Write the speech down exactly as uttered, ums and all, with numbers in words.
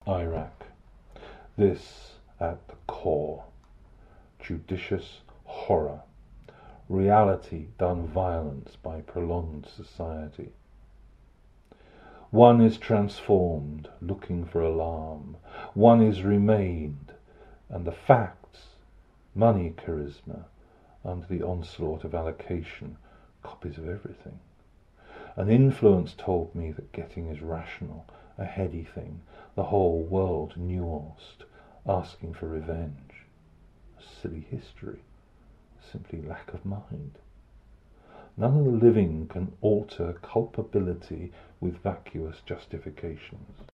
Iraq. This at the core. Judicious horror. Reality done violence by prolonged society. One is transformed, looking for alarm. One is remained, and the facts, money, charisma, under the onslaught of allocation, copies of everything. An influence told me that getting is rational, a heady thing, the whole world nuanced, asking for revenge. A silly history, simply lack of mind. None of the living can alter culpability with vacuous justifications.